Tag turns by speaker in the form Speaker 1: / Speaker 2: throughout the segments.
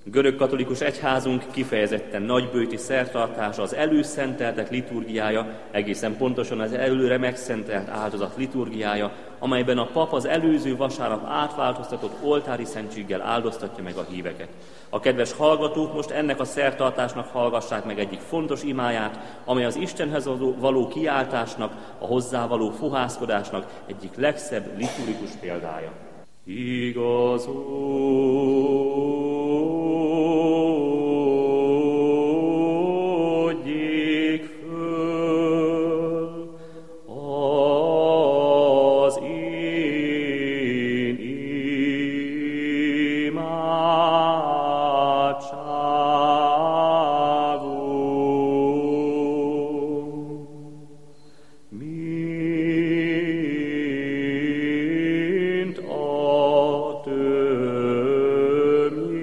Speaker 1: Görögkatolikus egyházunk kifejezetten nagybőti szertartása, az előszenteltek liturgiája, egészen pontosan az előre megszentelt áldozat liturgiája, amelyben a pap az előző vasárnap átváltoztatott oltári szentséggel áldoztatja meg a híveket. A kedves hallgatók most ennek a szertartásnak hallgassák meg egyik fontos imáját, amely az Istenhez való kiáltásnak, a hozzávaló fohászkodásnak egyik legszebb liturgikus példája. Igazodjék föl az én imádságom, mint a tömjén.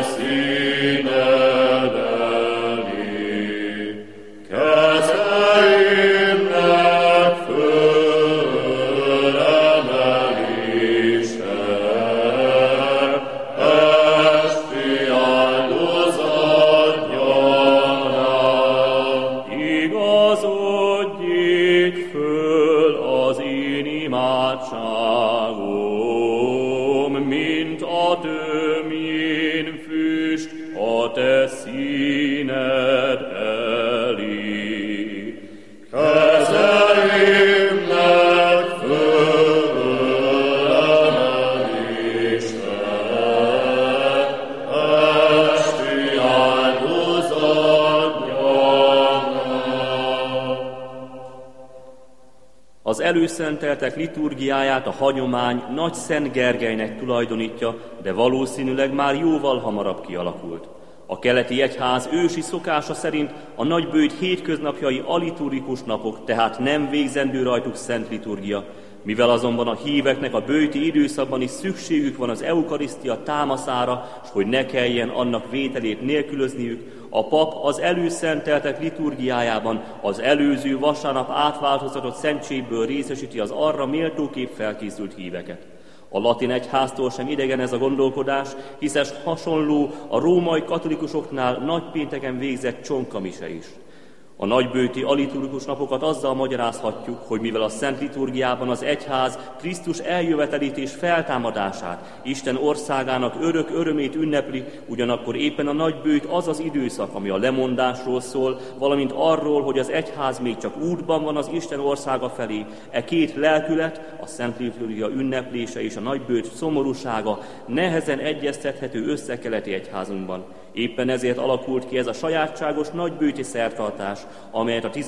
Speaker 1: Az előszenteltek liturgiáját a hagyomány Nagy Szent Gergelynek tulajdonítja, de valószínűleg már jóval hamarabb kialakult. A keleti egyház ősi szokása szerint a nagybőjt hétköznapjai aliturgikus napok, tehát nem végzendő rajtuk szent liturgia. Mivel azonban a híveknek a bőjti időszakban is szükségük van az eukarisztia támaszára, s hogy ne kelljen annak vételét nélkülözniük, a pap az előszenteltek liturgiájában az előző vasárnap átváltozatott szentségből részesíti az arra méltóképp felkészült híveket. A latin egyháztól sem idegen ez a gondolkodás, hiszen hasonló a római katolikusoknál nagypénteken végzett csonkamise is. A nagybőjti aliturgikus napokat azzal magyarázhatjuk, hogy mivel a szent liturgiában az egyház Krisztus eljövetelét és feltámadását, Isten országának örök örömét ünnepli, ugyanakkor éppen a nagybőjt az az időszak, ami a lemondásról szól, valamint arról, hogy az egyház még csak útban van az Isten országa felé. E két lelkület, a szent liturgia ünneplése és a nagybőjt szomorúsága nehezen egyeztethető össze keleti egyházunkban. Éppen ezért alakult ki ez a sajátságos nagybőjti szertartás, amelyet a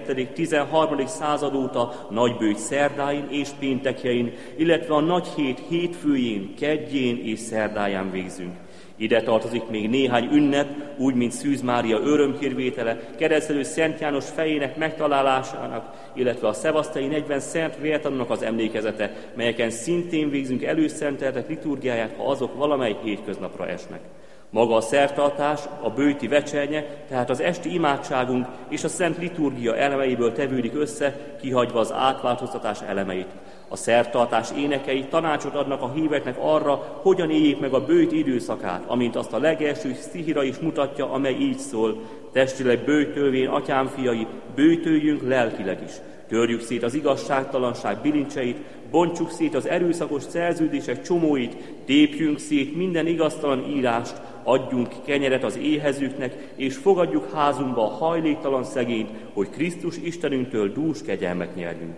Speaker 1: 12.-13. század óta nagybőjt szerdáin és péntekjein, illetve a nagy hét hétfőjén, keddjén és szerdáján végzünk. Ide tartozik még néhány ünnep, úgy mint Szűz Mária örömhírvétele, Keresztelő Szent János fejének megtalálásának, illetve a szevasztai 40 szent vértanúnak az emlékezete, melyeken szintén végzünk előszenteltek liturgiáját, ha azok valamely hétköznapra esnek. Maga a szertartás, a bőjti vecsernye, tehát az esti imádságunk és a szent liturgia elemeiből tevődik össze, kihagyva az átváltoztatás elemeit. A szertartás énekei tanácsot adnak a híveknek arra, hogyan éljék meg a bőjt időszakát, amint azt a legelső szihira is mutatja, amely így szól: testileg bőjtölvén, atyám fiai, bőjtöljünk lelkileg is. Törjük szét az igazságtalanság bilincseit, bontsuk szét az erőszakos szerződések csomóit, tépjünk szét minden igaztalan írást, adjunk kenyeret az éhezőknek, és fogadjuk házunkba a hajléktalan szegényt, hogy Krisztus Istenünktől dús kegyelmet nyerjünk.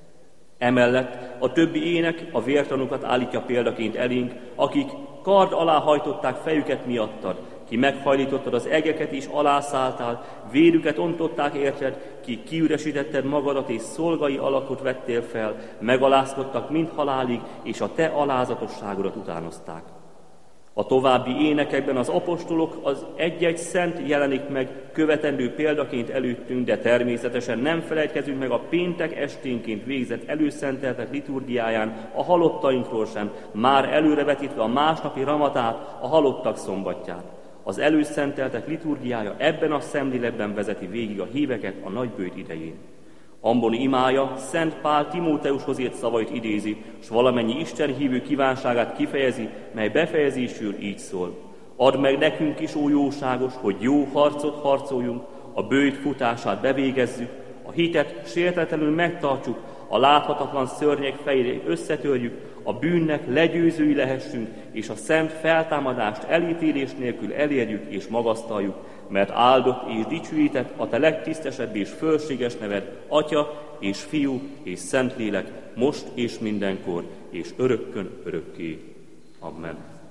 Speaker 1: Emellett a többi ének a vértanúkat állítja példaként elénk, akik kard alá hajtották fejüket miattad, ki meghajlítottad az egeket és alászálltál, vérüket ontották érted, ki kiüresítetted magadat és szolgai alakot vettél fel, megalázkodtak mind halálig, és a te alázatosságodat utánozták. A további énekekben az apostolok az egy-egy szent jelenik meg követendő példaként előttünk, de természetesen nem felejtkezünk meg a péntek esténként végzett előszenteltek liturgiáján a halottainkról sem, már előrevetítve a másnapi ramatát, a halottak szombatját. Az előszenteltek liturgiája ebben a szemléletben vezeti végig a híveket a nagybőjt idején. Amboni imája Szent Pál Timóteushoz írt szavait idézi, s valamennyi istenhívő kívánságát kifejezi, mely befejezésül így szól: add meg nekünk is, ó jóságos, hogy jó harcot harcoljunk, a bőjt futását bevégezzük, a hitet sértetlenül megtartsuk, a láthatatlan szörnyek fejét összetörjük, a bűnnek legyőzői lehessünk, és a szent feltámadást elítélés nélkül elérjük és magasztaljuk, mert áldott és dicsőített a te legtisztesebb és fölséges neved, Atya és Fiú és Szentlélek, most és mindenkor, és örökkön örökké. Amen.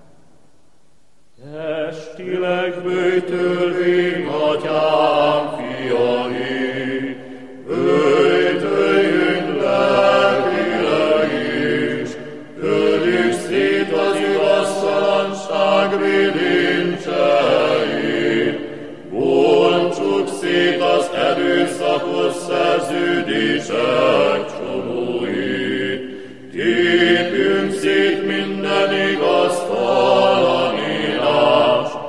Speaker 2: Testileg bőjtölvén, atyám fiai, bőjtöljünk lelkileg is, törjük szét az igaztalanság bilincseit, bontsuk szét az erőszakos szerződések csomóit, tépjünk szét minden igaztalan írást,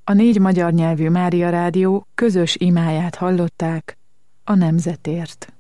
Speaker 3: A 4 magyar nyelvű Mária Rádió közös imáját hallották a nemzetért.